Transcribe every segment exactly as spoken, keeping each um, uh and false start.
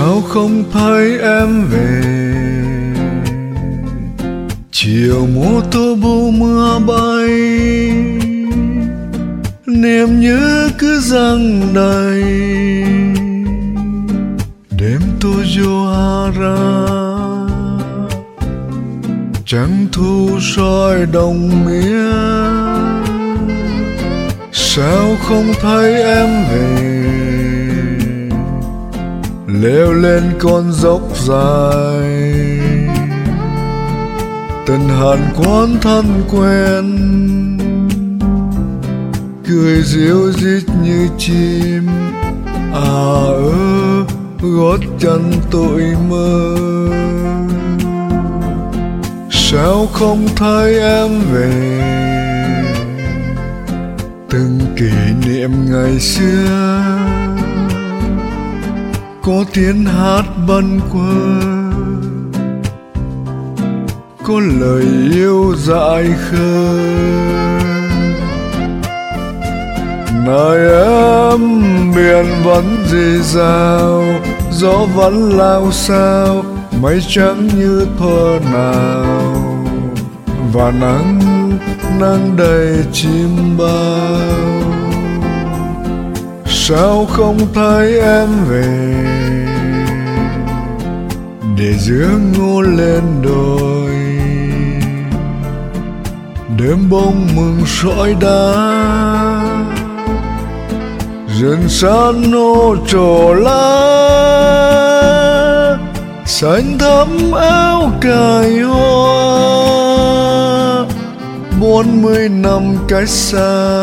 Sao không thấy em về? Chiều mùa tô bu mưa bay, niềm nhớ cứ dâng đầy. Đêm tôi Johara, trăng thu soi đồng mía. Sao không thấy em về? Leo lên con dốc dài, từng hàn quán thân quen, cười ríu rít như chim. À ơ, gót chân tôi mơ. Sao không thấy em về? Từng kỷ niệm ngày xưa có tiếng hát bâng quơ, có lời yêu dại khờ. Này em, biển vẫn rì rào, gió vẫn lao xao, mây trắng như thuở nào, và nắng nắng đầy chim bao. Sao không thấy em về? Để giữa ngô lên đồi, đêm bông mừng sỏi đá, rừng san nô trổ lá, xanh thắm áo cài hoa. Bốn mươi năm cách xa,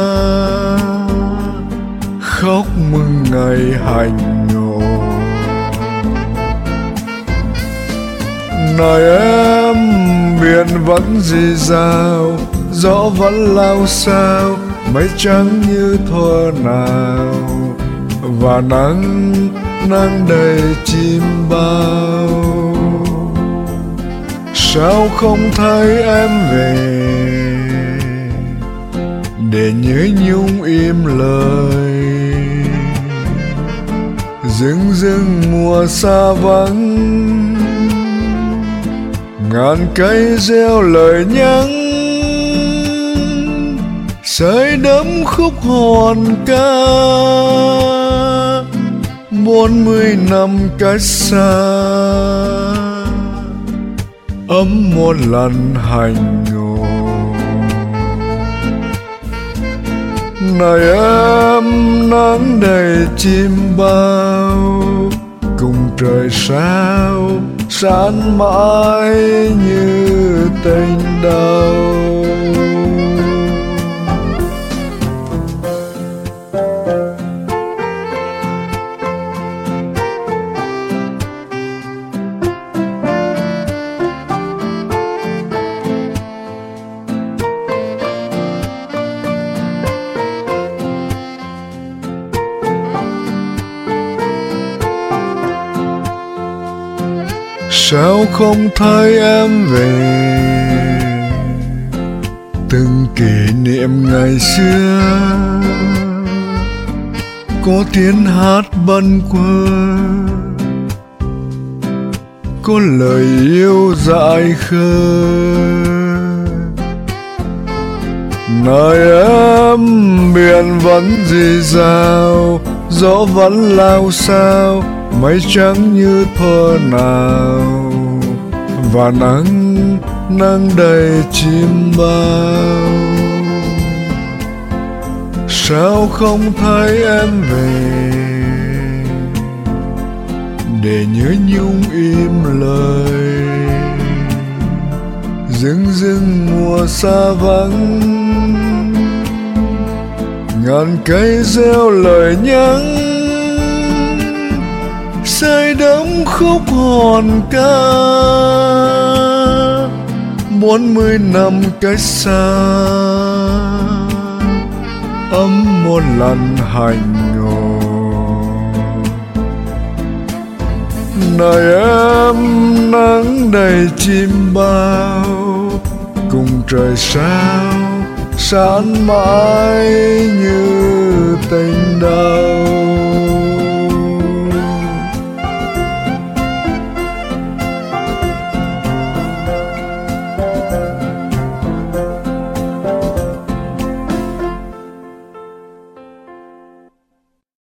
khóc mừng ngày hành ngộ. Này em, biển vẫn rì rào, gió vẫn lao xao, mây trắng như thuở nào, và nắng nắng đầy chim bao. Sao không thấy em về? Để nhớ nhung im lời, rừng rừng mùa xa vắng, ngàn cây gieo lời nhắn, say đắm khúc hòn ca. Bốn mươi năm cách xa, ấm một lần hành ngộ. Này em, nắng đầy chim bao, cùng trời sao sáng mãi như tình đầu. Sao không thấy em về? Từng kỷ niệm ngày xưa có tiếng hát bâng quơ, có lời yêu dại khờ. Này em, biển vẫn rì rào, gió vẫn lao xao, mây trắng như thuở nào, và nắng nắng đầy chim bao. Sao không thấy em về? Để nhớ nhung im lời, rừng rừng mùa xa vắng, ngàn cây gieo lời nhắn, say đắm khúc hòn ca. Bốn mươi năm cách xa, ấm một lần hành ngộ. Này em, nắng đầy chim bao, cùng trời sao sáng mãi như tình đầu.